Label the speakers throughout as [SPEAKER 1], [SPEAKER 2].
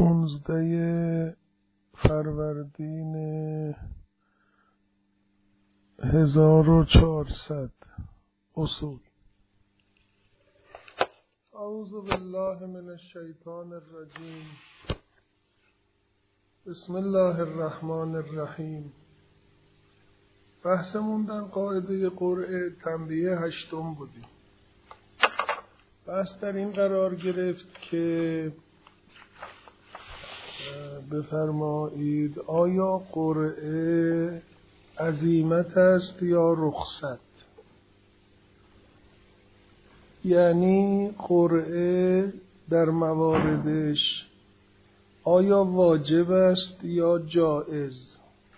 [SPEAKER 1] 15 فروردین 1400 اصول. اعوذ بالله من الشیطان الرجیم. بسم الله الرحمن الرحیم. بحثمون در قاعده قرعه تنبیه 8 بودیم. بحث در این قرار گرفت که بفرمایید آیا قرعه عزیمت است یا رخصت؟ یعنی قرعه در مواردش آیا واجب است یا جایز؟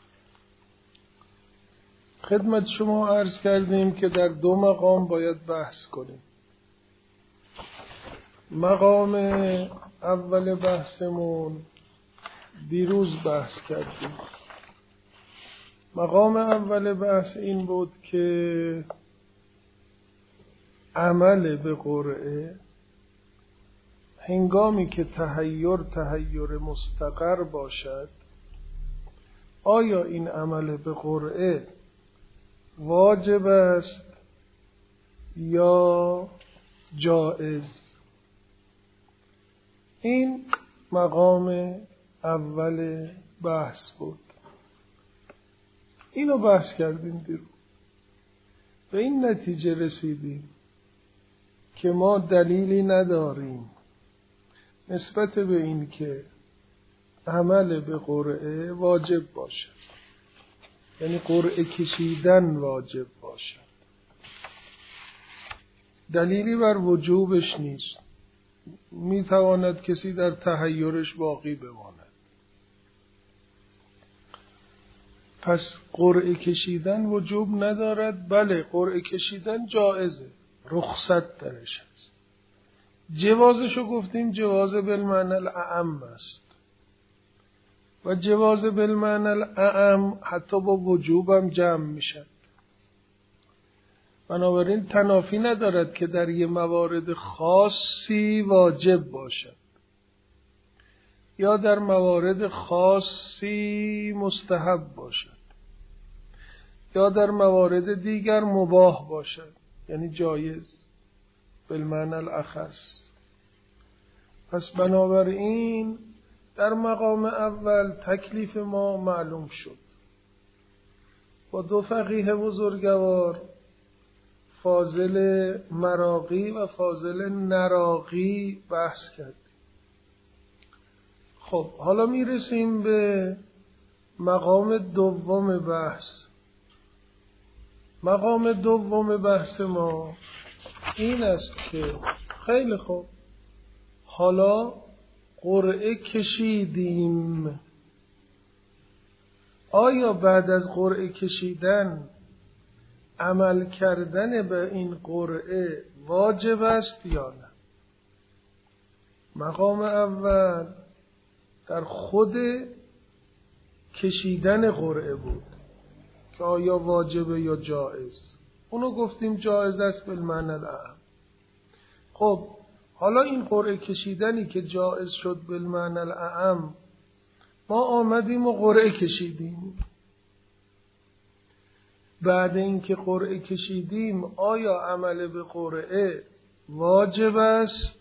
[SPEAKER 1] خدمت شما عرض کردیم که در 2 مقام باید بحث کنیم. مقام اول بحثمون دیروز بحث کردیم. مقام اول بحث این بود که عمل به قرعه هنگامی که تحیر مستقر باشد، آیا این عمل به قرعه واجب است یا جایز؟ این مقام اول بحث بود. اینو بحث کردیم دیروز. به این نتیجه رسیدیم که ما دلیلی نداریم نسبت به این که عمل به قرعه واجب باشد، یعنی قرعه کشیدن واجب باشد. دلیلی بر وجوبش نیست. میتواند کسی در تحیرش باقی بماند. پس قرعه کشیدن وجوب ندارد. بله، قرعه کشیدن جایزه، رخصت درش هست. جوازشو گفتیم جواز بالمعنی الاعم است و جواز بالمعنی الاعم حتی با وجوبم جمع میشد. بنابراین تنافی ندارد که در یه موارد خاصی واجب باشد یا در موارد خاصی مستحب باشد یا در موارد دیگر مباح باشد، یعنی جایز بالمعنی الاخص. پس بنابراین در مقام اول تکلیف ما معلوم شد. با 2 فقیه بزرگوار، فاضل مراغی و فاضل نراغی بحث کردیم. خب حالا میرسیم به مقام دوم بحث. مقام دوم بحث ما این است که خیلی خوب، حالا قرعه کشیدیم. آیا بعد از قرعه کشیدن عمل کردن به این قرعه واجب است یا نه؟ مقام اول در خود کشیدن قرعه بود که آیا واجبه یا جایز. اونو گفتیم جایز است بالمعنی الاعم. خب حالا این قرعه کشیدنی که جایز شد بالمعنی الاعم، ما آمدیم و قرعه کشیدیم. بعد اینکه قرعه کشیدیم آیا عمل به قرعه واجب است؟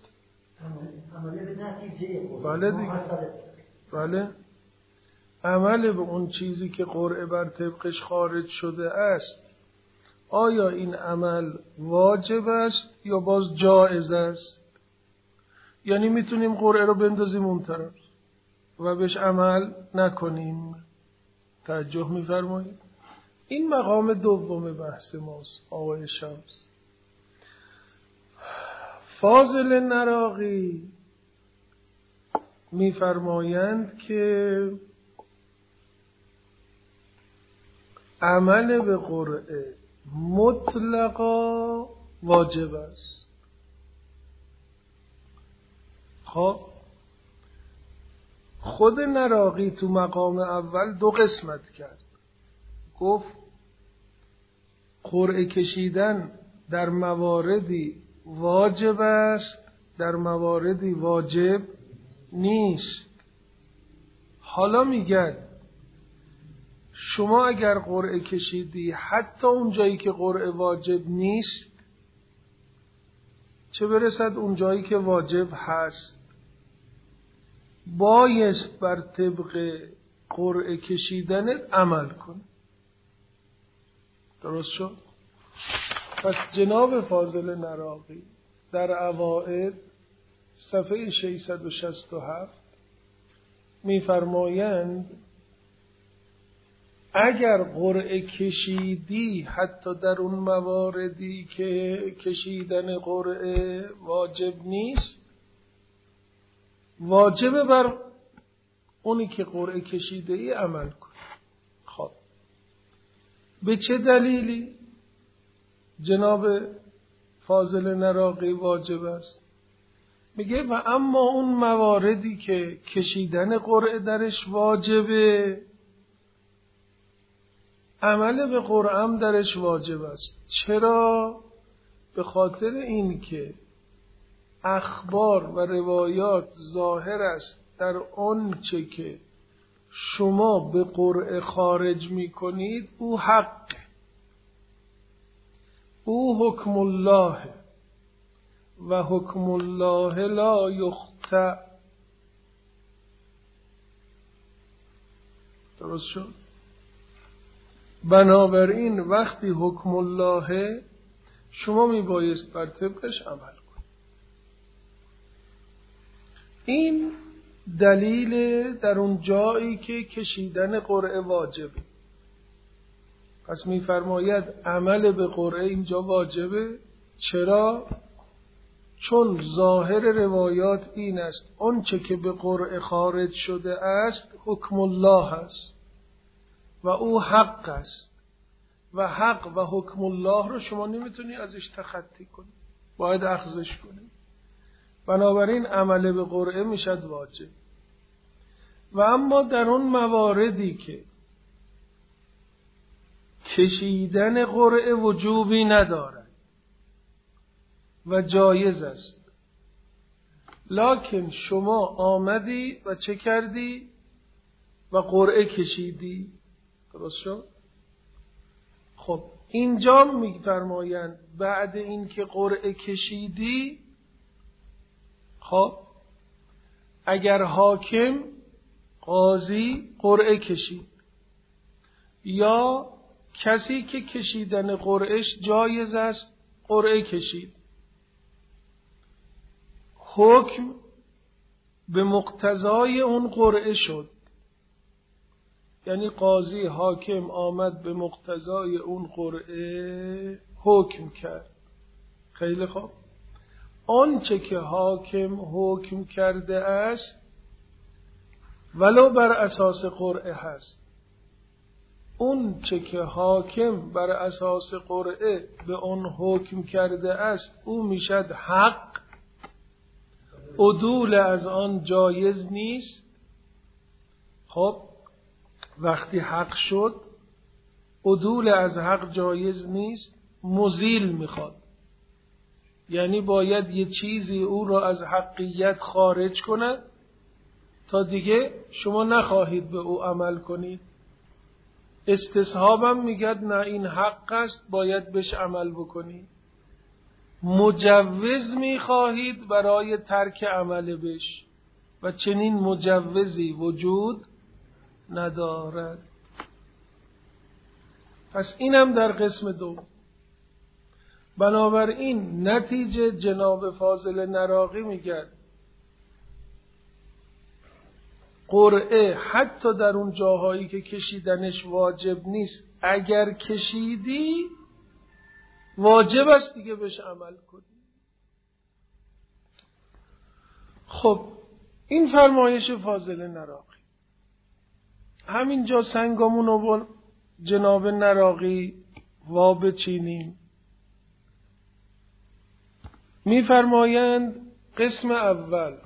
[SPEAKER 1] بله دیگه. بله، عمل به اون چیزی که قرعه بر طبقش خارج شده است، آیا این عمل واجب است یا باز جایز است؟ یعنی میتونیم قرعه رو بندازیم اون طرف و بهش عمل نکنیم. توجه میفرمایید؟ این مقام دوم بحث ماست آقای شمس. فاضل نراغی میفرمایند که عمل به قرعه مطلقا واجب است. خب خود نراغی تو مقام اول 2 قسمت کرد. گفت قرعه کشیدن در مواردی واجب است، در مواردی واجب نیست. حالا میگن شما اگر قرعه کشیدی حتی اون جایی که قرعه واجب نیست، چه برسد اون جایی که واجب هست، بایست بر طبق قرعه کشیدنت عمل کن. درست شد؟ پس جناب فاضل نراقی در اوائل صفحه 667 می‌فرمایند اگر قرعه کشیدی حتی در اون مواردی که کشیدن قرعه واجب نیست، واجب بر اونی که قرعه کشیده ای عمل کن. خب به چه دلیلی جناب فاضل نراقی واجب است؟ میگه و اما اون مواردی که کشیدن قرعه درش واجبه، عمل به قرعه درش واجب است. چرا؟ به خاطر این که اخبار و روایات ظاهر است در اون چه که شما به قرعه خارج میکنید او حق، او حکم الله و حکم الله لا یخطأ. درست شد؟ بنابراین وقتی حکم الله شما میبایست بر طبقش عمل کنید. این دلیل در اون جایی که کشیدن قرعه واجبه. پس میفرماید عمل به قرعه اینجا واجبه. چرا؟ چون ظاهر روایات این است اون چه که به قرعه خارج شده است حکم الله است و او حق است و حق و حکم الله رو شما نمیتونی ازش تخطی کنی، باید اخذش کنی. بنابراین عمل به قرعه میشد واجب. و اما در اون مواردی که کشیدن قرعه وجوبی ندارد و جایز است، لکن شما آمدی و چه کردی؟ و قرعه کشیدی. درست شد؟ خب اینجا میفرمایند بعد این که قرعه کشیدی، خب اگر حاکم قاضی قرعه کشید یا کسی که کشیدن قرعهش جایز است قرعه کشید، حکم به مقتضای اون قرعه شد، یعنی قاضی حاکم آمد به مقتضای اون قرعه حکم کرد. خیلی خوب، آنچه که حاکم حکم کرده است ولو بر اساس قرعه هست، اون چه که حاکم بر اساس قرعه به اون حکم کرده است او میشد حق، عدول از آن جایز نیست. خب وقتی حق شد، عدول از حق جایز نیست، مزیل میخواد، یعنی باید یه چیزی او را از حقیت خارج کند تا دیگه شما نخواهید به او عمل کنید. استصحابم میگد نه این حق است باید بهش عمل بکنید. مجوز میخواهید برای ترک عمل بهش و چنین مجوزی وجود ندارد. پس اینم در قسم دو. بنابراین نتیجه جناب فاضل نراقی میگه قرعه حتی در اون جاهایی که کشیدنش واجب نیست اگر کشیدی واجب است دیگه بهش عمل کنی. خب این فرمایش فاضل نراقی. همینجا سنگامون رو با جناب نراقی وا بچینیم. میفرمایند قسم اول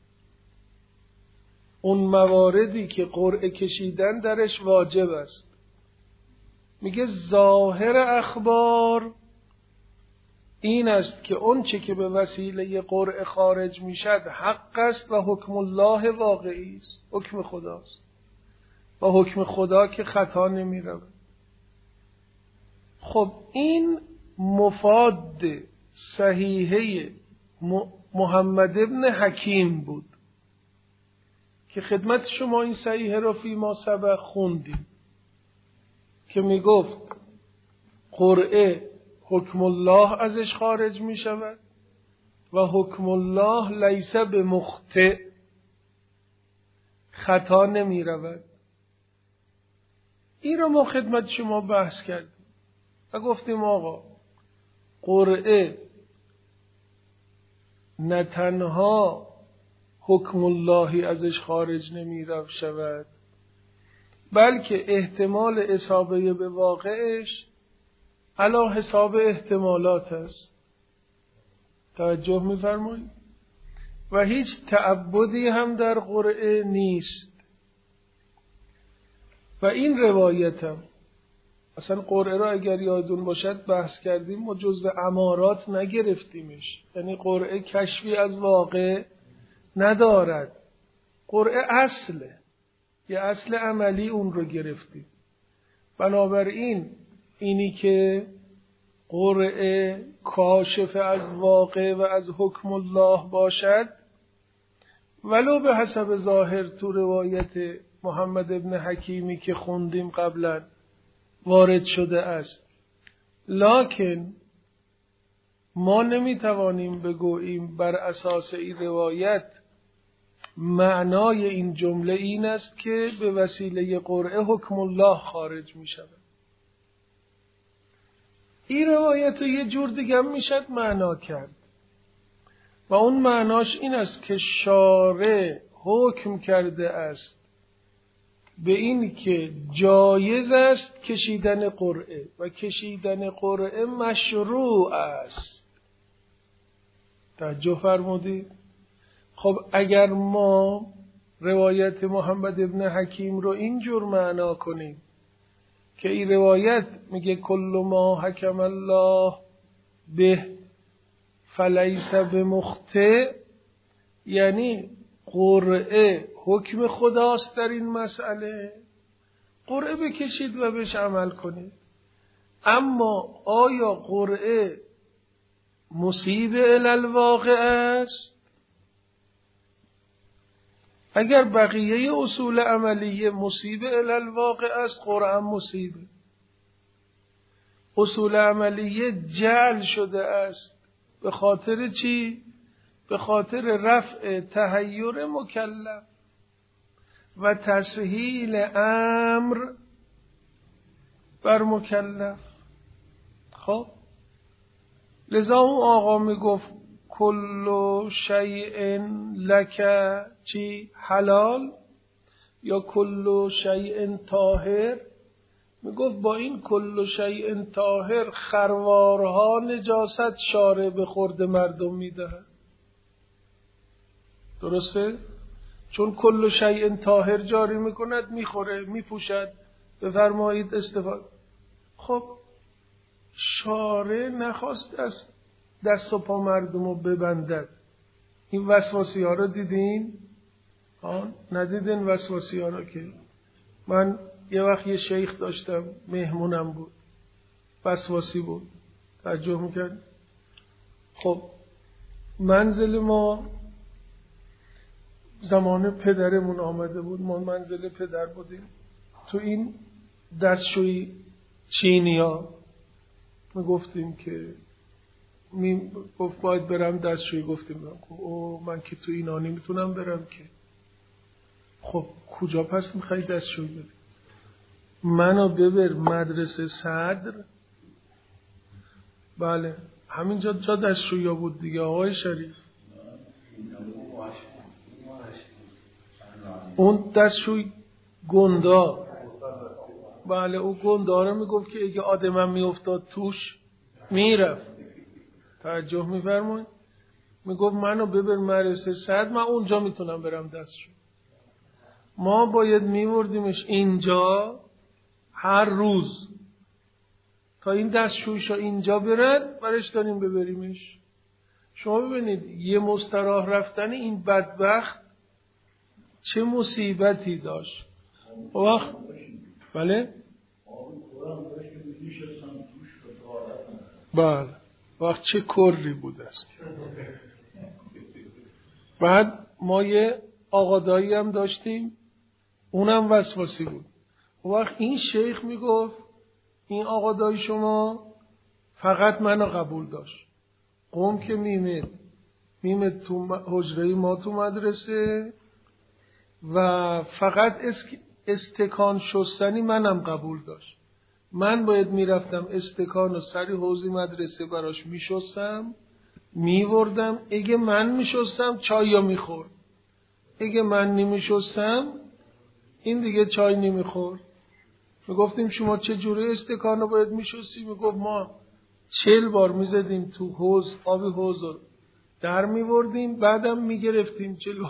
[SPEAKER 1] اون مواردی که قرعه کشیدن درش واجب است، میگه ظاهر اخبار این است که اون چه که به وسیله قرعه خارج میشد حق است و حکم الله واقعی است، حکم خداست. با حکم خدا که خطا نمی رود. خب این مفاد صحیحه محمد ابن حکیم بود که خدمت شما این صحیحه را فی ما سبق خوندیم که می گفت قرعه حکم الله ازش خارج می شود و حکم الله لیس بمخطئ، خطا نمی رود. این را ما خدمت شما بحث کردیم و گفتیم آقا قرعه نه تنها حکم اللهی ازش خارج نمی شود بلکه احتمال اصابه به واقعش علی حساب احتمالات است. توجه می‌فرمایید؟ و هیچ تعبدی هم در قرعه نیست. و این روایتم اصلا قرعه را اگر یادون باشد بحث کردیم ما جزو امارات نگرفتیمش، یعنی قرعه کشفی از واقع ندارد، قرعه اصله، یه اصل عملی اون رو گرفتیم. بنابراین اینی که قرعه کاشف از واقع و از حکم الله باشد ولو به حسب ظاهر تو روایت محمد ابن حکیمی که خوندیم قبلا وارد شده است، لکن ما نمیتوانیم بگوییم بر اساس این روایت معنای این جمله این است که به وسیله قرعه حکم الله خارج می شود. این روایت رو یه جور دیگه میشد معنا کرد و اون معناش این است که شارع حکم کرده است به این که جایز است کشیدن قرعه و کشیدن قرعه مشروع است. توجه فرمودید؟ خب اگر ما روایت محمد ابن حکیم رو اینجور معنا کنیم که این روایت میگه کل ما حکم الله به فلیس بمخطئ، یعنی قرعه حکم خداست در این مسئله، قرعه بکشید و بهش عمل کنید. اما آیا قرعه مصیب الی الواقع است؟ اگر بقیه اصول عملیه مصیب الی الواقع است، قرعه مصیبه. اصول عملیه جعل شده است به خاطر چی؟ به خاطر رفع تحیر مکلف و تسهیل امر بر مکلف. خب لذا اون آقا می گفت کل شیء لک چی حلال یا کل شیء طاهر، می گفت با این کل شیء طاهر خروارها نجاست شارع به خورد مردم می دهد. درسته؟ چون کل شیء طاهر جاری می کند، می خوره، می پوشد، بفرمایید استفاده. خب شارع نخواست دست و پا مردم رو ببندد. این وسواسی ها رو دیدین؟ ندیدین وسواسی ها رو؟ که من یه وقت یه شیخ داشتم مهمونم بود، وسواسی بود، توجه میکرد. خب منزل ما زمان پدرمون آمده بود، ما منزل پدر بودیم، تو این دستشوی چینیا ما گفتیم که گفت باید برم دستشویی، گفتیم او من که تو اینا نمیتونم برم که. خب کجا پس میخوای دستشویی بری؟ منو ببر مدرسه صدر. بله همینجا جا دستشویی بود دیگه آقای شریف. اون دستشوی گندا، بله اون گنداره میگفت که اگه آدمم میافتاد توش میرفت. توجه میفرمایید؟ میگفت منو ببر مدرسه صد، من اونجا میتونم برم دستشویی. ما باید میوردیمش اینجا هر روز تا این دستشویشا اینجا برد برش داریم ببریمش. شما ببینید یه مستراح رفتن این بدبخت چه مصیبتی داشت. وقت بله بله وقت چه کری بود است. بعد ما یه آقادایی هم داشتیم، اونم وسواسی بود. وقت این شیخ میگفت این آقادایی شما فقط منو قبول داشت. قوم که میمد تو حجره ما تو مدرسه و فقط استکان شستنی منم قبول داشت. من باید میرفتم استکان و سری حوضی مدرسه براش میشستم میوردم. اگه من میشستم چای یا میخورد، اگه من نمیشستم این دیگه چای نمیخورد. میگفتیم شما چه جوری استکان رو باید میشستی؟ میگفت ما 40 بار میزدیم تو حوض، آبی حوض رو در میوردیم، بعدم میگرفتیم جلو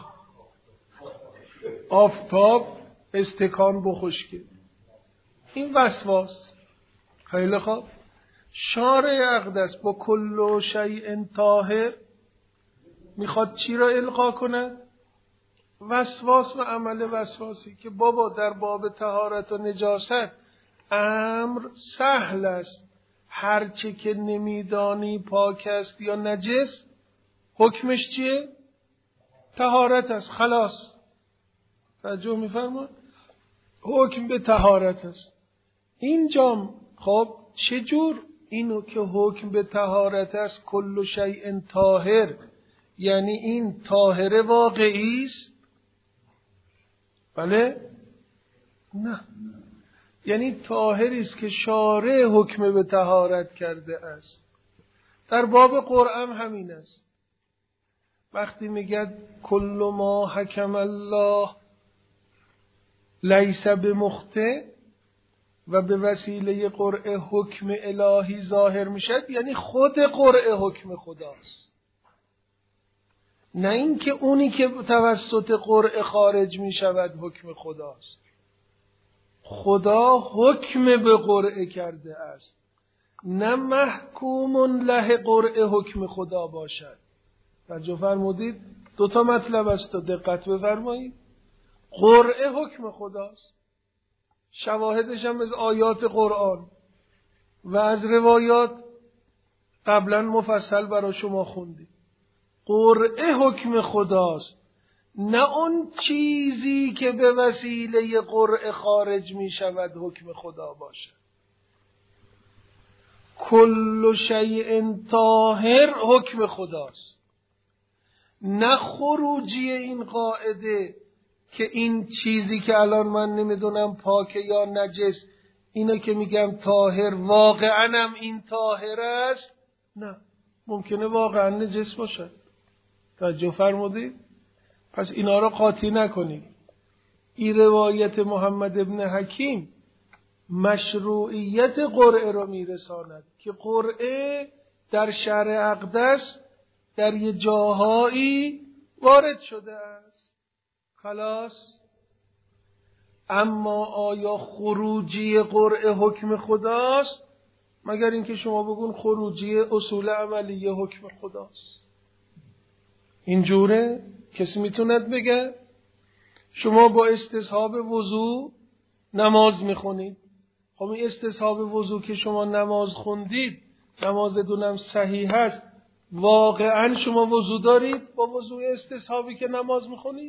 [SPEAKER 1] آفتاب استکان بخشکه. این وسواس. خیلی خوب. شارع اقدس با کل شیء طاهر میخواد چی را القا کند؟ وسواس و عمل وسواسی که بابا در باب طهارت و نجاست امر سهل است، هرچه که نمیدانی پاک است یا نجس حکمش چیه؟ طهارت است. خلاص توجه میفرمایید؟ حکم به طهارت است. اینجام خب چجور اینو که حکم به طهارت است کل شیء طاهر، یعنی این طاهر واقعی است؟ بله؟ نه، یعنی طاهری است که شارع حکم به طهارت کرده است. در باب قرآن همین است. وقتی میگه کل ما حکم الله لیس بمخطئ و به وسیله قرعه حکم الهی ظاهر میشد، یعنی خود قرعه حکم خداست، نه اینکه اونی که توسط قرعه خارج میشود حکم خداست. خدا حکم به قرعه کرده است، نه محکوم له قرعه حکم خدا باشد. توجه فرمودید؟ 2 مطلب است، دقت بفرمایید. قرعه حکم خداست، شواهدش هم از آیات قرآن و از روایات قبلا مفصل برای شما خوندیم. قرعه حکم خداست، نه اون چیزی که به وسیله قرعه خارج می شود حکم خدا باشد. کل شیء طاهر حکم خداست، نه خروجی این قاعده که این چیزی که الان من نمیدونم پاکه یا نجس، اینه که میگم طاهر واقعا هم این طاهر است. نه، ممکنه واقعا نجس باشد. توجه فرمودید؟ پس اینا را قاطی نکنید. این روایت محمد ابن حکیم مشروعیت قرعه را میرساند که قرعه در شرع اقدس در یه جاهایی وارد شده است. خلاص. اما آیا خروجی قرعه حکم خداست؟ مگر اینکه شما بگون خروجی اصول عملیه حکم خداست. اینجوره؟ کسی میتوند بگه؟ شما با استصحاب وضو نماز میخونید. خب این استصحاب وضو که شما نماز خوندید، نمازتونم صحیح هست، واقعا شما وضو دارید با وضو استصحابی که نماز میخونید؟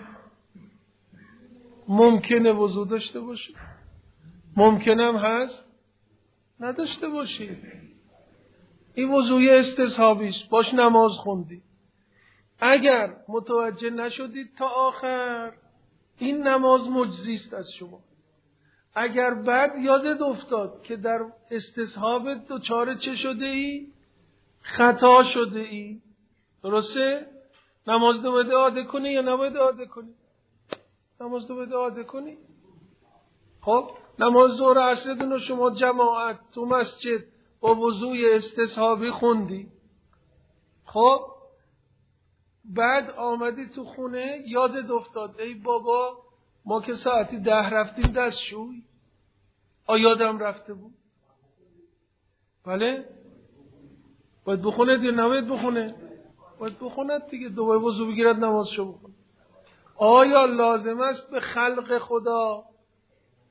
[SPEAKER 1] ممکنه وضو داشته باشید، ممکنه هم هست نداشته باشید. این وضوی استصحابیست، باش نماز خوندید. اگر متوجه نشدید تا آخر، این نماز مجزیست از شما. اگر بعد یادت افتاد که در استصحاب دچار چه شده ای؟ خطا شده ای. درسته؟ نماز رو باید اعاده کنی یا نباید اعاده کنی؟ نماز رو باید اعاده کنی. خب نماز ظهر عصرتون رو شما جماعت تو مسجد با وضوی استصحابی خوندی. خب بعد آمدی تو خونه یادت افتاد ای بابا ما که ساعتی 10 رفتیم دستشوی، یادم رفته بود. بله؟ باید بخونه دیگه، نباید بخونه؟ باید بخونه دیگه، دوباره وضو بگیرد نمازشو بخونه. آیا لازم است به خلق خدا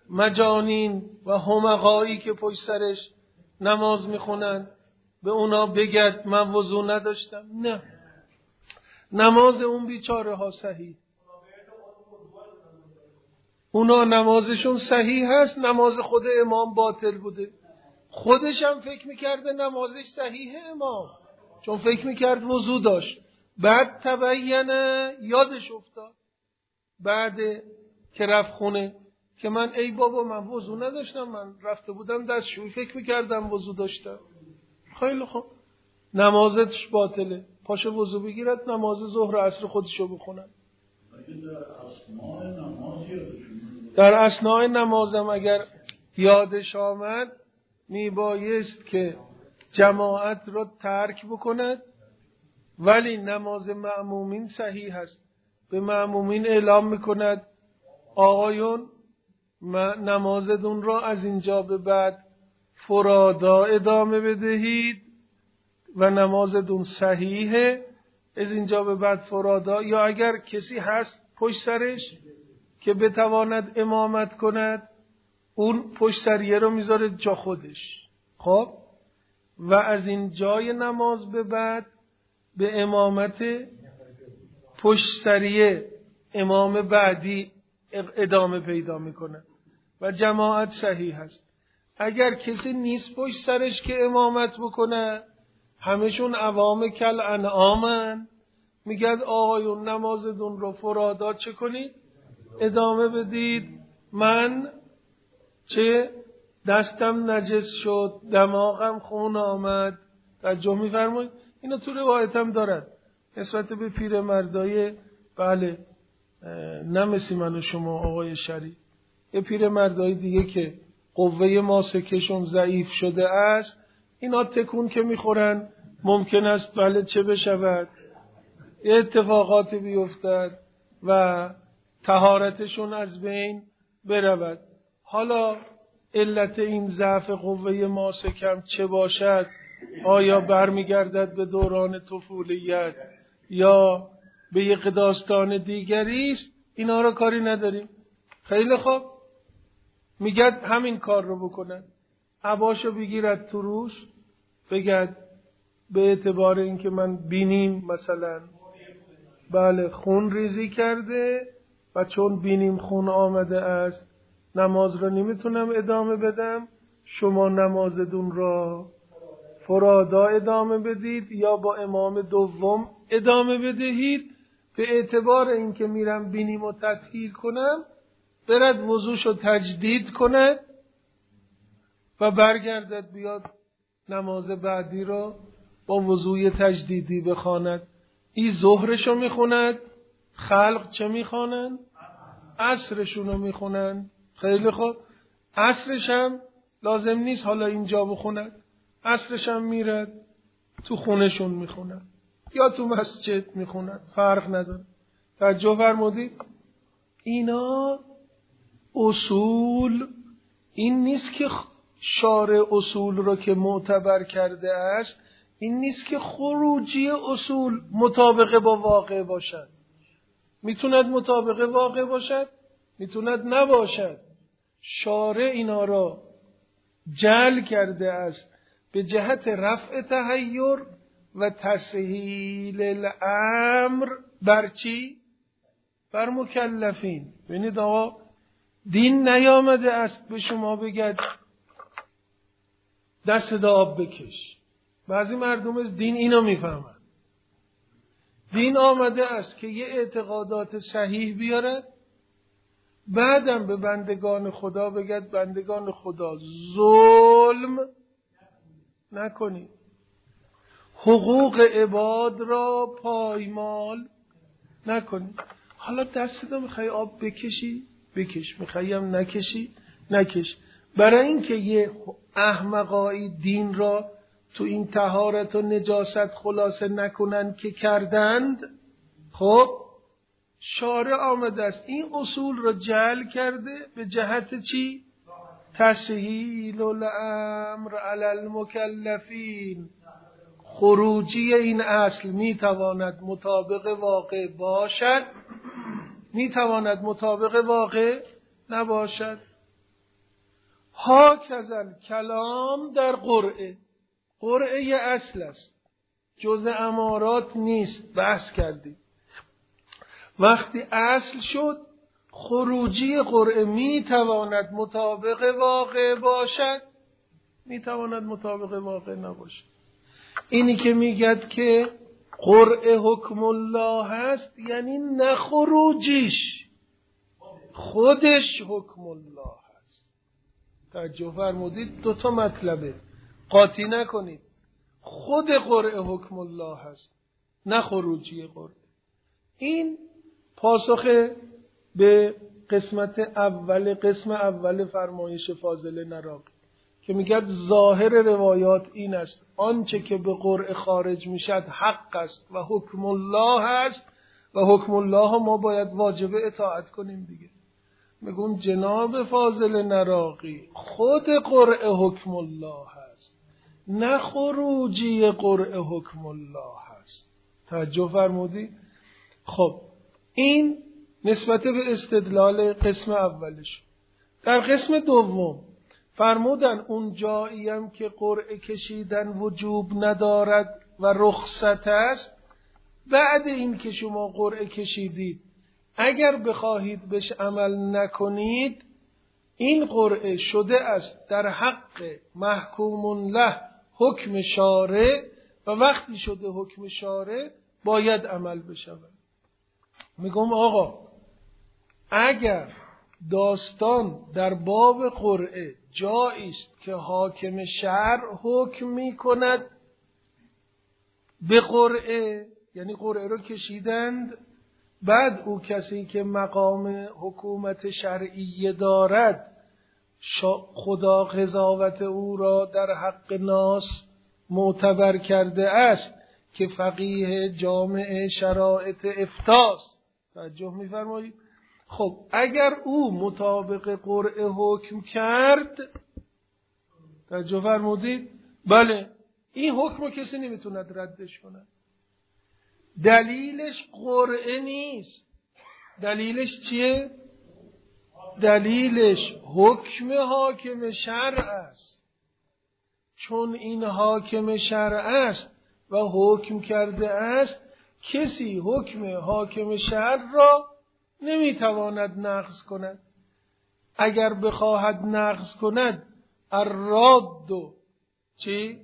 [SPEAKER 1] مجانین و همقایی که پشت سرش نماز میخونن به اونا بگد من وضو نداشتم؟ نه، نماز اون بیچاره ها صحیح، اونا نمازشون صحیح هست، نماز خود امام باطل بوده. خودش هم فکر میکرده نمازش صحیحه امام، چون فکر میکرد وضو داشت. بعد تبینه، یادش افتاد بعد که رفت خونه که من ای بابا من وضو نداشتم، من رفته بودم دستشویی فکر میکردم وضو داشتم. خیلی خوب، نمازش باطله، پاشو وضو بگیرد نماز ظهر و عصر خودشو بخونن. در اثناء نمازم اگر یادش آمد میبایست که جماعت رو ترک بکند، ولی نماز مأمومین صحیح هست. به مأمومین اعلام میکند آقایون نمازتون را از اینجا به بعد فرادا ادامه بدهید و نمازتون صحیحه، از اینجا به بعد فرادا. یا اگر کسی هست پشت سرش که بتواند امامت کند، اون پشت سریه رو میذاره جا خودش. خب و از این جای نماز به بعد به امامت پشت سریه امام بعدی ادامه پیدا میکنه و جماعت صحیح هست. اگر کسی نیست پشت سرش که امامت بکنه، همشون عوام کل انعامن، میگد آقایون نمازتون رو فرادا چه کنید؟ ادامه بدید. من چه دستم نجس شد، دماغم خون آمد. توجه می‌فرمایید؟ اینا تو روایت هم دارد نسبت به پیرمردای، بله، نه مثل من و شما آقای شریف، یه پیرمردای دیگه که قوه ماسکشون ضعیف شده است، اینا تکون که میخورن ممکن است بله چه بشود، یه اتفاقاتی بیفتد و طهارتشون از بین برود. حالا علت این ضعف قوه ماسکم چه باشد؟ آیا برمیگردد به دوران طفولیت یا به یک داستان دیگری است؟ اینا رو کاری نداریم. خیلی خوب، میگد همین کار رو بکنن، عباشو بگیرد تو روش، بگد به اعتبار اینکه من بینیم مثلا بله خون ریزی کرده و چون بینیم خون آمده است نماز رو نمیتونم ادامه بدم، شما نمازتون را فرادا ادامه بدید یا با امام دوم ادامه بدهید. به اعتبار اینکه میرم بینیم و تطهیر کنم، برد وضوشو تجدید کند و برگردد بیاد نماز بعدی رو با وضوی تجدیدی بخواند. این ظهرشو میخوند، خلق چه میخوانن؟ عصرشونو میخونن. خیلی خوب، عصرش هم لازم نیست حالا اینجا بخوند، عصرش هم میرد تو خونشون میخونن یا تو مسجد میخونن، فرق نداره. توجه فرمودید؟ اینا اصول، این نیست که شارع اصول رو که معتبر کرده است، این نیست که خروجی اصول مطابق با واقع باشد. میتوند مطابق واقع باشد، میتوند نباشد. شارع اینا را جعل کرده است به جهت رفع تحیر و تسهیل الامر بر چی؟ بر مکلفین. ببینید آقا، دین نیامده است به شما بگد دست آب بکش. بعضی مردم از دین اینو میفهمن. دین آمده است که یه اعتقادات صحیح بیاره، بعدم به بندگان خدا بگد بندگان خدا ظلم نکنید، حقوق عباد را پایمال نکنید. حالا دستت میخوای آب بکشی بکش، میخوایی هم نکشی نکش. برای اینکه یه احمقای دین را تو این طهارت و نجاست خلاصه نکنن که کردند، خب شارع آمده است این اصول را جعل کرده به جهت چی؟ تسهیل الامر علی المکلفین. خروجی این اصل میتواند مطابق واقع باشد، میتواند مطابق واقع نباشد. هاکذا کلام در قرعه. قرعه یه اصل است، جز امارات نیست، بحث کردیم. وقتی اصل شد خروجی قرعه میتواند مطابق واقع باشد، میتواند مطابق واقع نباشد. اینی که میگد که قرعه حکم الله هست یعنی نه خروجیش، خودش حکم الله هست. توجه فرمودید؟ دوتا مطلبه، قاطی نکنید. خود قرعه حکم الله هست، نه خروجی قرعه. این پاسخ به قسم اول فرمایش فاضل نراقی که میگه ظاهر روایات این است آنچه که به قرعه خارج میشد حق است و حکم الله است و حکم الله ما باید واجب اطاعت کنیم دیگه. میگم جناب فاضل نراقی خود قرعه حکم الله هست، نه خروجی قرعه حکم الله هست. توجه فرمودی؟ خب این نسبت به استدلال قسم اولش. در قسم دوم فرمودن اون جاییم که قرعه کشیدن وجوب ندارد و رخصت است، بعد این که شما قرعه کشیدید اگر بخواهید بهش عمل نکنید این قرعه شده است در حق محکوم له حکم شارع و وقتی شده حکم شارع باید عمل بشود. میگم آقا اگر داستان در باب قرعه جایی است که حاکم شرع حکم میکند به قرعه، یعنی قرعه رو کشیدند، بعد او کسی که مقام حکومت شرعیه دارد خدا قضاوت او را در حق ناس معتبر کرده است که فقیه جامع شرایط افتاست. توجه می‌فرمایید؟ خب اگر او مطابق قرعه حکم کرد، توجه فرمودید؟ بله این حکم رو کسی نمیتوند ردش کنه. دلیلش قرعه نیست، دلیلش چیه؟ دلیلش حکم حاکم شرع است. چون این حاکم شرع است و حکم کرده است کسی حکم حاکم شرع را نمیتواند نقض کند. اگر بخواهد نقض کند الراد چی؟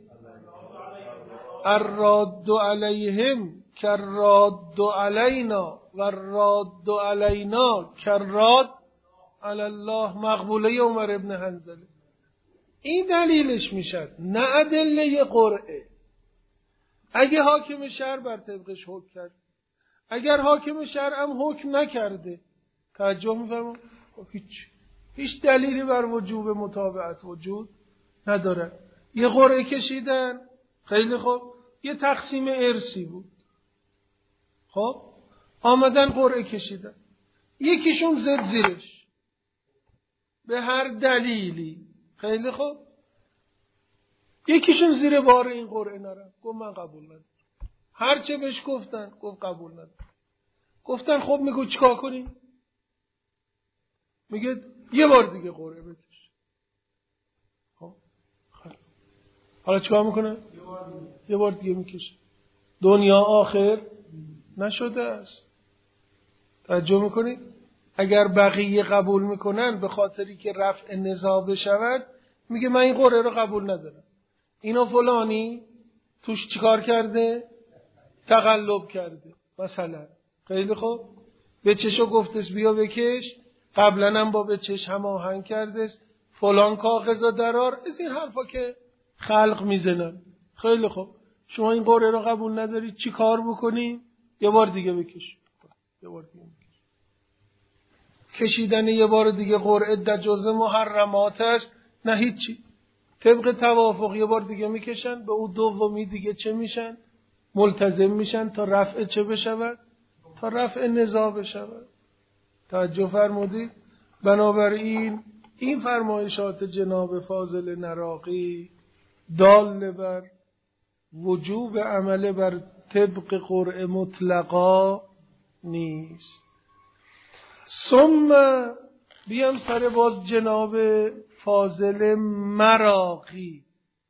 [SPEAKER 1] الراد علیهم کراد علینا و الراد علینا کراد علی الله، مقبوله عمر ابن حنظله. این دلیلش میشد، نه ادله قرعه. اگه حاکم شرع بر طبقش حکم کرد، اگر حاکم شرع هم حکم نکرده، توجه می‌فرمایید؟ هیچ دلیلی بر وجوب متابعت وجود نداره. یه قرعه کشیدن، خیلی خوب، یه تقسیم ارثی بود، خب آمدن قرعه کشیدن، یکیشون زد زیرش به هر دلیلی، خیلی خوب، یکیشون زیر بار این قرعه نرفت، گفت من قبول ندارم. هر چه بهش گفتن گفت قبول ندارم. گفتن خب میگو چیکار کنیم؟ میگه یه بار دیگه قرعه بکش. خب حالا چیکار میکنه؟ یه بار دیگه میکشه. دنیا آخر نشده است. توجه میکنید؟ اگر بقیه قبول میکنن به خاطری که رفع نزاع بشود، میگه من این قرعه رو قبول ندارم. اینا فلانی توش چیکار کرده؟ تقلب کرده مثلا. خیلی خوب، به چشو گفتش بیا بکش، قبلا هم با به چش هماهنگ کردش، فلان کاغذا درار، از این حرفا که خلق میزنن. خیلی خوب، شما این قرعه رو قبول نداری، چی کار بکنی؟ یه بار دیگه بکش. یه بار دیگه بکش. کشیدن یه بار دیگه قرعه در جزء محرمات است؟ نه هیچی. طبق توافق یه بار دیگه میکشن، به اون دومی دیگه چه میشن؟ ملتزم میشن تا رفع چه بشود؟ تا رفع نزاع بشود. توجه فرمودید؟ بنابراین این فرمایشات جناب فاضل نراقی دال بر وجوب عمل بر طبق قرعه مطلقا نیست. ثم بیام سر باز جناب فاضل مراغی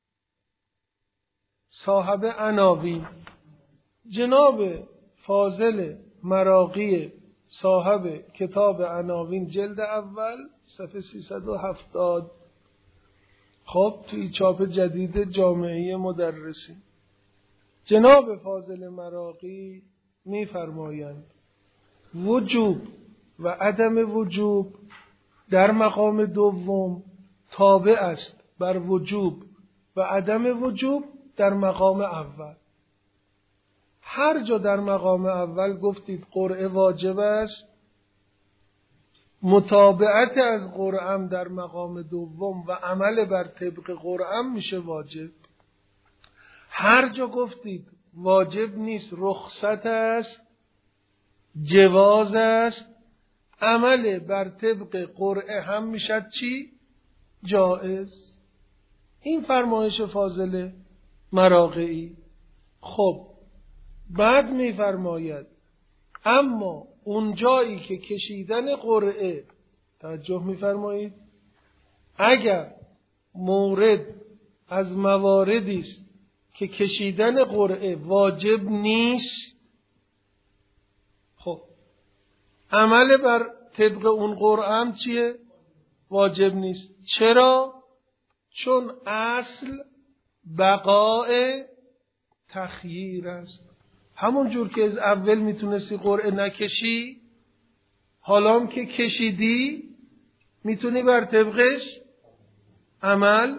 [SPEAKER 1] صاحب عناوین. جناب فاضل مراغی صاحب کتاب عناوین جلد اول صفحه 370. خب توی چاپ جدید جامعه مدرسین جناب فاضل مراغی می‌فرمایند وجوب و عدم وجوب در مقام دوم تابع است بر وجوب و عدم وجوب در مقام اول. هر جا در مقام اول گفتید قرعه واجب است، متابعت از قرعه در مقام دوم و عمل بر طبق قرعه میشه واجب. هر جا گفتید واجب نیست، رخصت است، جواز است، عمل بر طبق قرعه هم میشد چی؟ جائز. این فرمایش فاضل مراغی. خب بعد میفرماید اما اون جایی که کشیدن قرعه، توجه میفرمایید، اگر مورد از مواردی است که کشیدن قرعه واجب نیست، خب عمل بر طبق اون قرعه هم چیه؟ واجب نیست. چرا؟ چون اصل بقاء تخییر است. همون جور که از اول میتونستی قرعه نکشی، حالا هم که کشیدی میتونی بر طبقش عمل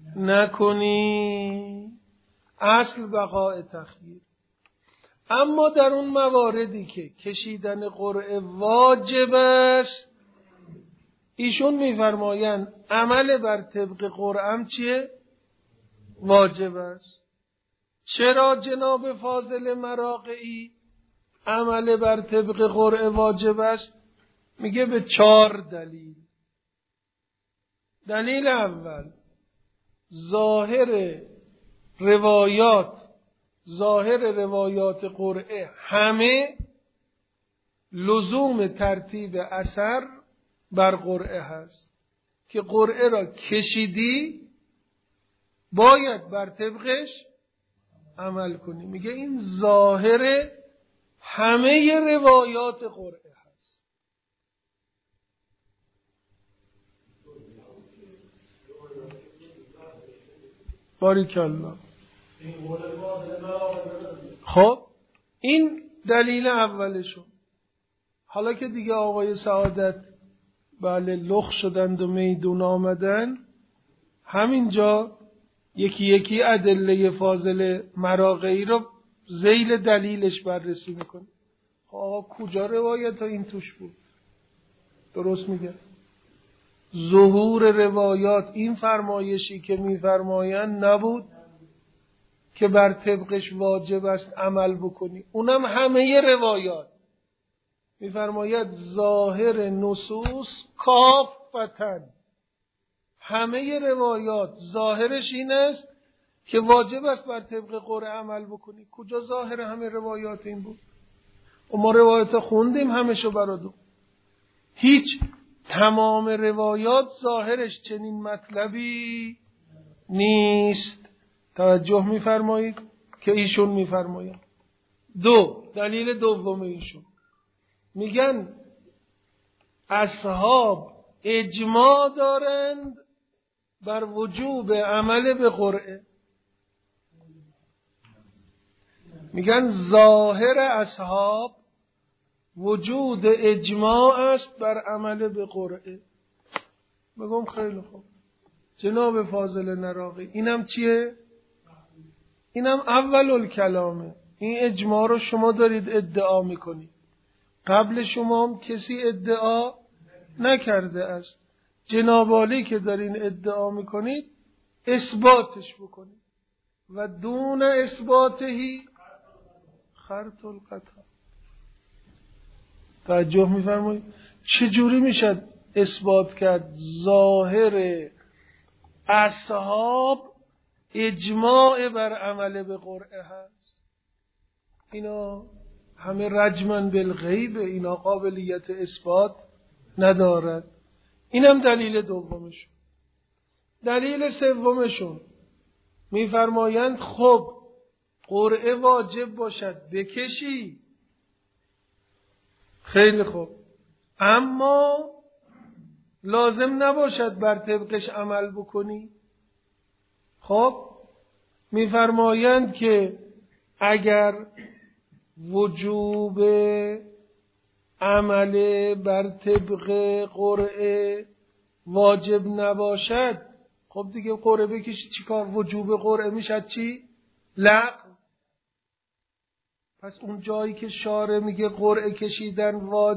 [SPEAKER 1] نکنی. اصل بقاء تخییر. اما در اون مواردی که کشیدن قرعه واجب است، ایشون میفرمایند عمل بر طبق قرعه هم چیه؟ واجب است. چرا جناب فاضل مراغی عمل بر طبق قرعه واجب است؟ میگه به 4 دلیل. دلیل اول، ظاهر روایات قرعه همه لزوم ترتیب اثر بر قرعه هست که قرعه را کشیدی باید بر طبقش عمل کنی. میگه این ظاهر همه روایات قرعه هست. باریکالله. خب این دلیل اولشون. حالا که دیگه آقای سعادت بله لخ شدند و میدون آمدن، همینجا یکی یکی ادله فاضل مراغی رو ذیل دلیلش بررسی میکنه. آقا کجا روایت ها این توش بود؟ درست میگه. ظهور روایات این فرمایشی که میفرمایند نبود که بر طبقش واجب است عمل بکنی، اونم همه روایات. میفرماید ظاهر نصوص کافتن، همه روایات ظاهرش این است که واجب است بر طبق قرعه عمل بکنی. کجا ظاهر همه روایات این بود؟ و ما روایات خوندیم همشو برادو. هیچ تمام روایات ظاهرش چنین مطلبی نیست. توجه میفرمایید که ایشون میفرماید. دلیل دوم ایشون میگن اصحاب اجماع دارند بر وجوب عمل به قرعه. میگن ظاهر اصحاب وجود اجماع است بر عمل به قرعه. بگم خیلی خوب جناب فاضل مراغی، اینم چیه؟ اینم اول الکلامه. این اجماع رو شما دارید ادعا میکنید، قبل شما هم کسی ادعا نکرده است. جناب عالی که دارین ادعا میکنید اثباتش بکنید و دون اثباتهی خرط القطع. توجه میفرمایید؟ چجوری میشد اثبات کرد ظاهر اصحاب اجماع بر عمل به قرعه هست؟ اینا همه رجمن بالغیب، اینا قابلیت اثبات ندارد. اینم دلیل دومشون. دلیل سومشون میفرمایند خب قرعه واجب باشد بکشی، خیلی خوب، اما لازم نباشد بر طبقش عمل بکنی. خب میفرمایند که اگر وجوب عمل بر طبق قرعه واجب نباشد، خب دیگه قرعه بکشی چیکار؟ وجوب قرعه میشد چی؟ لغو. پس اون جایی که شارع میگه قرعه کشیدن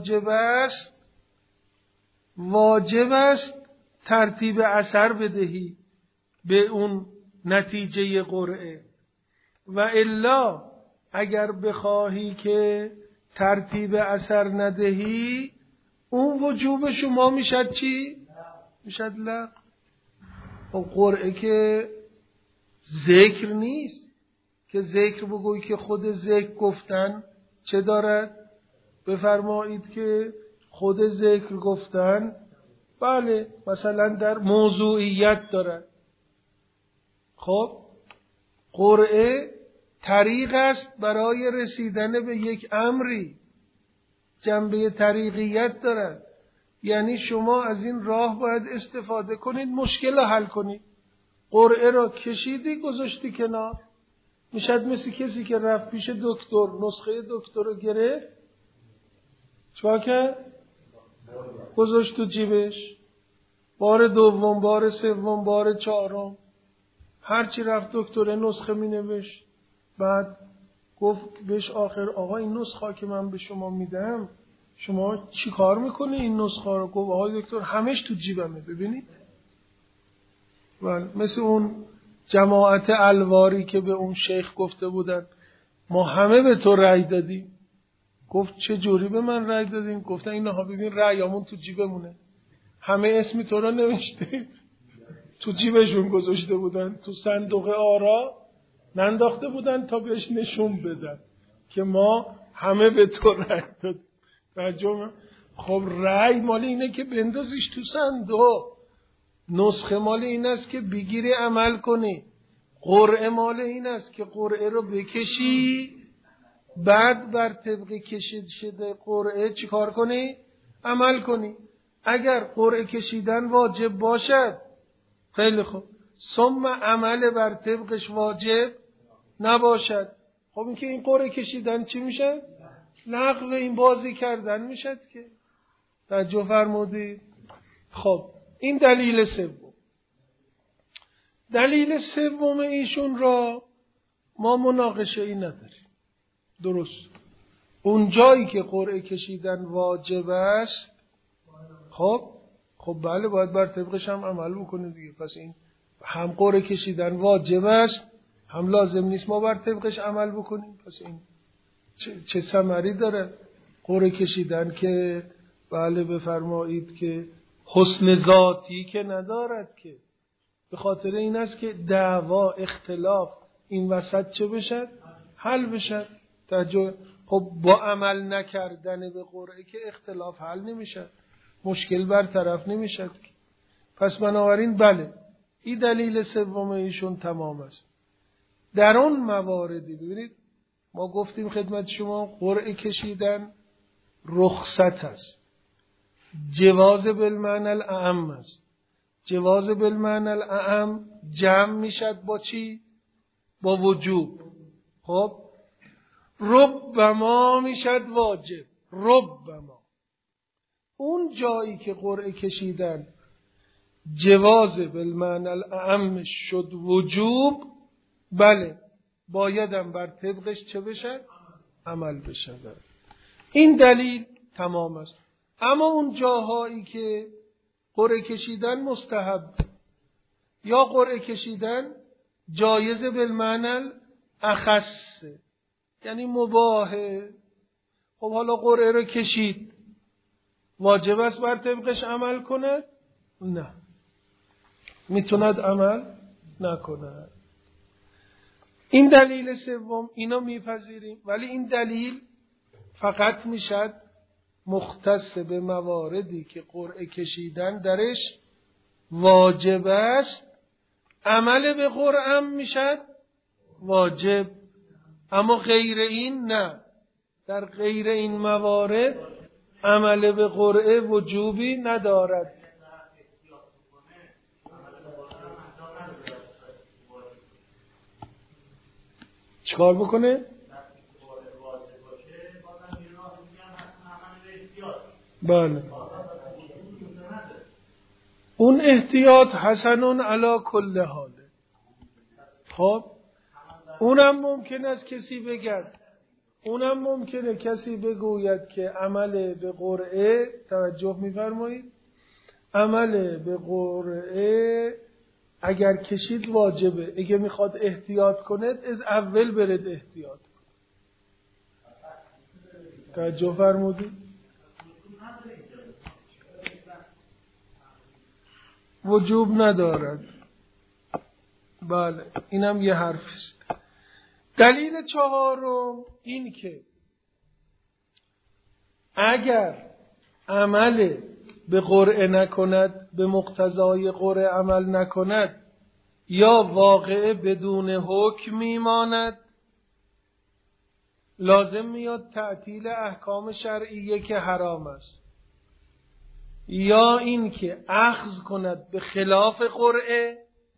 [SPEAKER 1] واجب است ترتیب اثر بدهی به اون نتیجه قرعه، و الا اگر بخواهی که ترتیب اثر ندهی اون وجوب شما میشد چی؟ میشد لغو. خب قرعه که ذکر نیست که ذکر بگویی که خود ذکر گفتن چه دارد؟ بفرمایید که خود ذکر گفتن بله مثلا در موضوعیت دارد. خب قرعه طریق است برای رسیدن به یک امری، جنبه طریقیت دارد، یعنی شما از این راه باید استفاده کنید مشکل رو حل کنید. قرعه را کشیدی گذاشتی کنار، میشد مثل کسی که رفت پیش دکتر نسخه دکتر رو گرفت چیکار کرد؟ گذاشت تو جیبش، بار دوم، بار سوم، بار چهارم هرچی رفت دکتر نسخه می نوشت. بعد گفت بهش آخر آقا این نسخه که من به شما میدم شما چی کار میکنه این نسخه رو؟ گفت آقا دکتر همش تو جیبمه. ببینید مثل اون جماعت الواری که به اون شیخ گفته بودن ما همه به تو رأی دادیم. گفت چه جوری به من رأی دادین؟ گفتن اینها ببین رأیامون تو جیبمونه، همه اسمی تو رو نوشته تو جیبشون گذاشته بودن، تو صندوق آرا ننداخته بودن تا بهش نشون بدن که ما همه به تو رأی دادیم. خب رأی مال اینه که بندازیش تو صندوق، نسخه مال این است که بگیری عمل کنی، قرعه مال این است که قرعه رو بکشی بعد بر طبق کشید شده قرعه چی کار کنی؟ عمل کنی. اگر قرعه کشیدن واجب باشد خیلی خوب، ثم عمل بر طبقش واجب نباشد، خب این که این قرعه کشیدن چی میشه؟ لغو این بازی کردن میشد که توجه فرمودید. خب این دلیل سوم. دلیل سوم ایشون را ما مناقشه ای نداریم، درست اون جایی که قرعه کشیدن واجب است خب بله باید بر طبقش هم عمل بکنید دیگه. پس این هم قرعه کشیدن واجب است هم لازم نیست ما بر طبقش عمل بکنیم. پس این چه ثمری داره قرعه کشیدن که بله بفرمایید که حسن ذاتی که ندارد، که به خاطر این است که دعوا اختلاف این وسط چه بشد؟ حل بشد. خب با عمل نکردن به قرعه که اختلاف حل نمیشد، مشکل برطرف نمیشد. پس بنابراین بله این دلیل سوم ایشون تمام است. در اون مواردی ببینید ما گفتیم خدمت شما قرعه کشیدن رخصت است، جواز بالمعنی الاعم است. جواز بالمعنی الاعم جمع میشد با چی؟ با وجوب. خب ربما میشد واجب، ربما. اون جایی که قرعه کشیدن جواز بالمعنی الاعم شد وجوب، بله بایدم بر طبقش چه بشد؟ عمل بشد. این دلیل تمام است. اما اون جاهایی که قرعه کشیدن مستحب یا قرعه کشیدن جایز بالمعنی اخص یعنی مباهه، خب حالا قرعه رو کشید واجب است بر طبقش عمل کند؟ نه، میتوند عمل نکند. این دلیل سوم اینا میپذیریم، ولی این دلیل فقط میشد مختص به مواردی که قرعه کشیدن درش واجب است، عمل به قرعه هم میشد واجب. اما غیر این نه، در غیر این موارد عمل به قرعه وجوبی ندارد. چیکار بکنه؟ بله، اون احتیاط حسنون علی کل حاله. خب اونم ممکن است کسی بگد، اونم ممکنه کسی بگوید که عمل به قرعه، توجه می‌فرمایید، عمل به قرعه اگر کشید واجبه، اگه میخواد احتیاط کنه از اول برد احتیاط کنه. توجه فرمودید؟ وجوب ندارد. بله، اینم یه حرفیست. دلیل چهارم این که اگر عمل به قرعه نکند، به مقتضای قرعه عمل نکند، یا واقعه بدون حکم میماند، لازم میاد تعطیل احکام شرعیه که حرام است، یا این که اخذ کند به خلاف قرعه،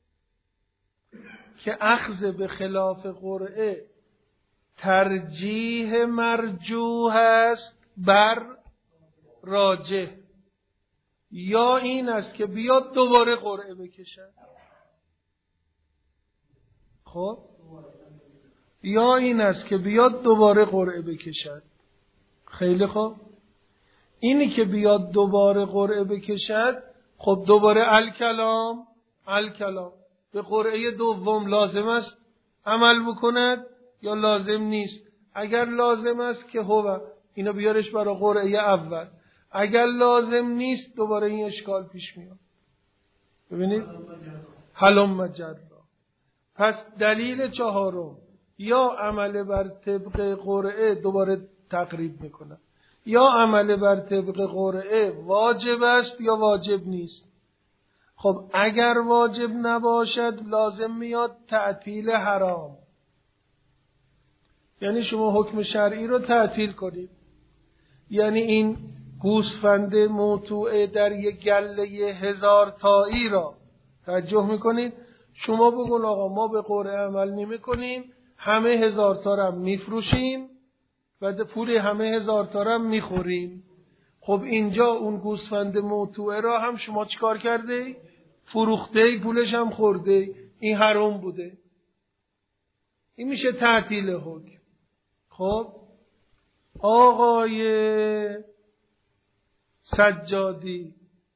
[SPEAKER 1] که اخذ به خلاف قرعه ترجیح مرجوح است بر راجح، یا این است که بیاد دوباره قرعه بکشد. خب یا این است که بیاد دوباره قرعه بکشد. خیلی خوب، اینی که بیاد دوباره قرعه بکشد، خب دوباره الکلام به قرعه دوم لازم است عمل بکند یا لازم نیست؟ اگر لازم است که هو اینو بیارش برای قرعه اول، اگر لازم نیست دوباره این اشکال پیش میاد. ببینید حلم مجرا. پس دلیل چهارم، یا عمل بر طبق قرعه دوباره تقریب میکنه، یا عمل بر طبق قرعه واجب است یا واجب نیست. خب اگر واجب نباشد لازم میاد تعطیل حرام، یعنی شما حکم شرعی رو تعطیل کنید. یعنی این گوسفند موتوعه در یک گله 1000 تایی را توجه میکنید، شما بگون آقا ما به قرعه عمل نمی کنیم، همه 1000 تا را میفروشیم و پول همه 1000 تا را میخوریم. خب اینجا اون گوسفند موتوعه را هم شما چیکار کرده؟ فروخته، پولش هم خورده، این حرام بوده. این میشه تعطیل حکم. خب آقای سجادی،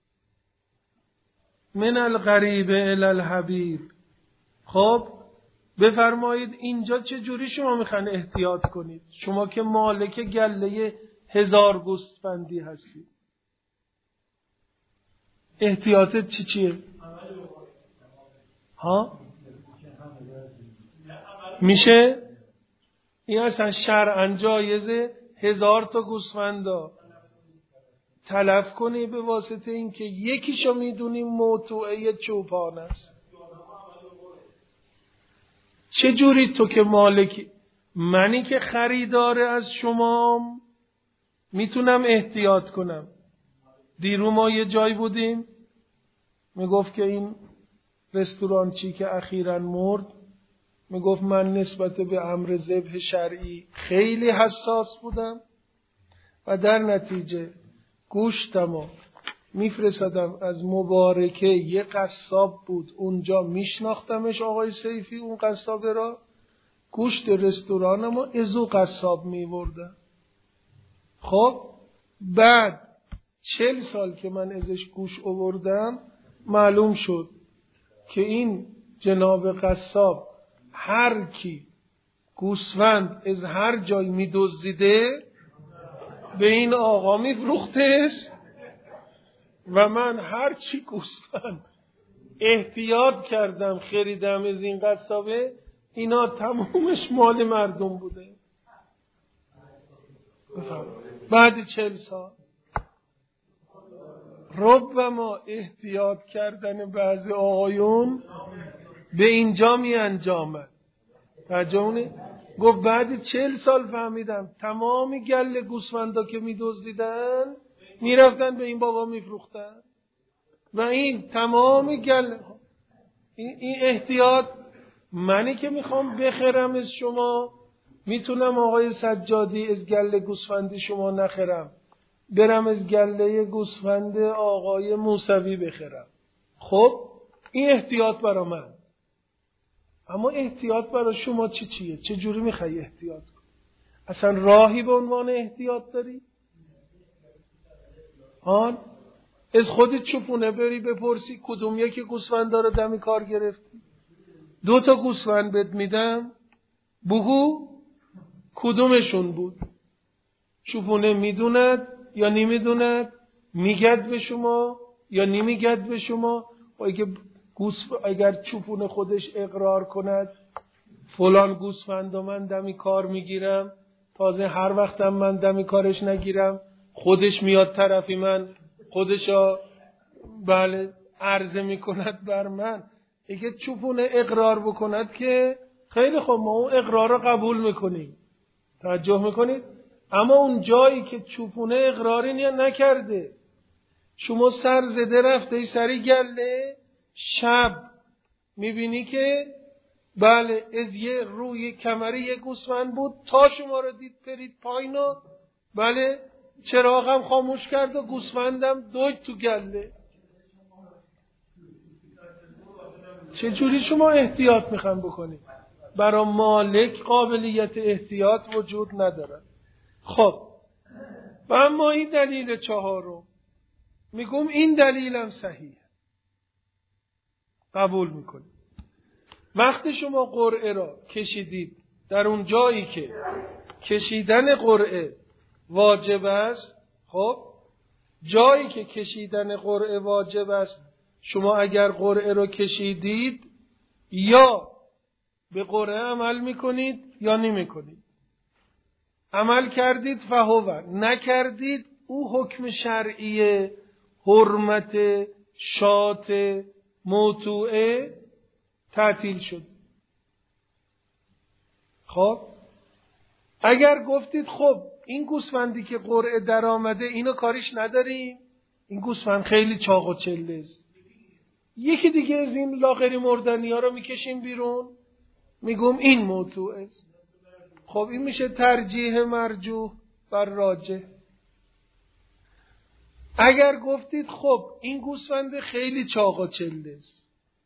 [SPEAKER 1] من الغریب الی الحبیب، خب بفرمایید اینجا چه جوری شما میخواین احتیاط کنید؟ شما که مالک گله 1000 گوسفندی هستید، احتیاطت چیه؟ ها؟ میشه؟ این اصلا شرعاً جایزه 1000 تا گوسفندا تلف کنی به واسطه این که یکیشو میدونیم موتوعه چوپان است. چه جوری تو که مالکی، منی که خریداره از شما میتونم احتیاط کنم؟ دیرو ما یه جای بودیم میگفت که این رستورانچی که اخیراً مرد، میگفت من نسبت به امر ذبح شرعی خیلی حساس بودم و در نتیجه گوشتمو میفرستادم از مبارکه. یه قصاب بود اونجا، میشناختمش آقای سیفی، اون قصاب را گوشت رستورانمو ازو قصاب میوردم. خب بعد 40 سال که من ازش گوش آوردم معلوم شد که این جناب قصاب هر کی گوسفند از هر جای میدزدیده به این آقا میفروختش و من هر چی گوسفند احتیاط کردم خریدم از این قصابه، اینا تمامش مال مردم بوده. بعد 40 سال ربما احتیاط کردن بعضی آقایون به اینجا می انجامد. ترجمه گفت بعد 40 سال فهمیدم تمامی گله گوسفندا که می دزدیدن می رفتن به این بابا می فروختن و این تمامی گله. این احتیاط، منی که میخوام بخرم از شما میتونم آقای سجادی از گله گوسفندی شما نخرم، برم از گله گوسفند آقای موسوی بخرم. خب این احتیاط برا من. اما احتیاط برا شما چیه؟ چه جوری میخوای احتیاط کنی؟ اصلا راهی به عنوان احتیاط داری؟ از خودت چوپونه بری بپرسی کدوم یکی گوسفندا رو دمی کار گرفتی؟ 2 تا گوسفند بهت میدم، بگو کدومشون بود؟ چوپونه میدوند یا نمیدوند؟ میگد به شما یا نمیگد به شما؟ اگر چوپونه خودش اقرار کند فلان گوسفند من دمی کار میگیرم، تازه هر وقتم من دمی کارش نگیرم خودش میاد طرفی من، خودشا بله عرضه میکند بر من. اگه چوپونه اقرار بکند که خیلی خوب، ما اون اقرار رو قبول میکنیم. توجه میکنید؟ اما اون جایی که چوپونه اقراری نکرده، شما سر زده رفته سری گله، شب میبینی که بله از یه روی کمری یه گوسفند بود، تا شما رو دید پرید پایینا، بله چراغم خاموش کرد و گوسفندم دوید تو گله. چجوری شما احتیاط میخوام بکنید؟ برای مالک قابلیت احتیاط وجود نداره. خب و اما این دلیل 4 میگم این دلیلم صحیح، قبول میکنید. وقتی شما قرعه را کشیدید در اون جایی که کشیدن قرعه واجب است، خب جایی که کشیدن قرعه واجب است، شما اگر قرعه را کشیدید یا به قرعه عمل میکنید یا نمیکنید. عمل کردید فهو، نکردید او حکم شرعی حرمت شات موتوعه تعطیل شد. خب اگر گفتید خب این گوسفندی که قرعه در آمده اینو کاریش نداریم، این گوسفند خیلی چاق و چله است، یکی دیگه از این لاغری مردنی ها رو میکشیم بیرون، میگم این موضوع است. خب این میشه ترجیح مرجوح بر راجح. اگر گفتید خب این گوسفند خیلی چاق و چله است،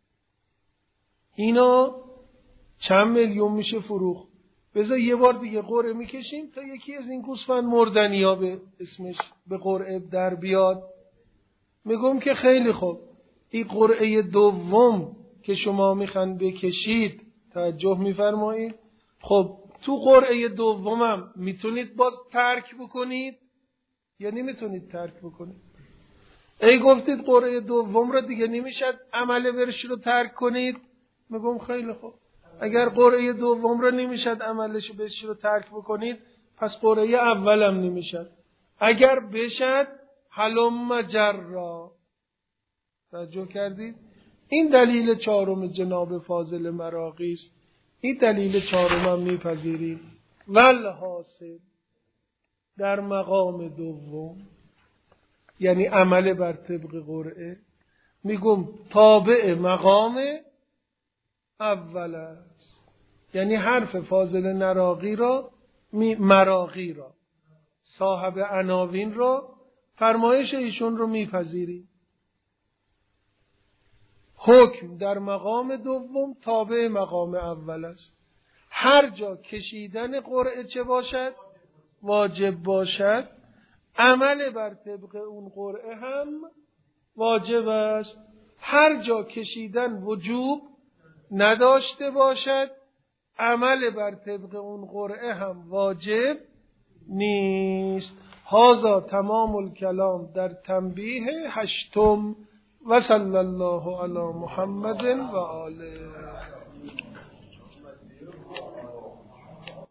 [SPEAKER 1] اینا چند میلیون میشه فروخت، بذار یه بار دیگه قرعه میکشیم تا یکی از این گوسفند مردنی ها به اسمش به قرعه در بیاد. میگم که خیلی خوب، این قرعه دوم که شما میخوان بکشید، توجه میفرمایید، خب تو قرعه دومم میتونید باز ترک بکنید یا نمیتونید ترک بکنید؟ ای گفتید قرعه دوم رو دیگه نمیشد عمل برش رو ترک کنید. میگم خیلی خوب، اگر قرعه دوم رو نمیشد عملش برش رو ترک بکنید، پس قرعه اولم نمیشد. اگر بشد حلم جرا. توجه کردید؟ این دلیل 4 جناب فاضل مراغی است. این دلیل 4 هم میپذیرید. والحاصل در مقام دوم، یعنی عمل بر طبق قرعه، میگم تابع مقام اول است. یعنی حرف فاضل مراغی را صاحب عناوین را، فرمایش ایشون رو میپذیرید. حکم در مقام دوم تابع مقام اول است. هر جا کشیدن قرعه چه باشد؟ واجب باشد، عمل بر طبق اون قرعه هم واجب است. هر جا کشیدن وجوب نداشته باشد، عمل بر طبق اون قرعه هم واجب نیست. هذا تمام الکلام در تنبیه 8 و صلی الله علی محمد و آله.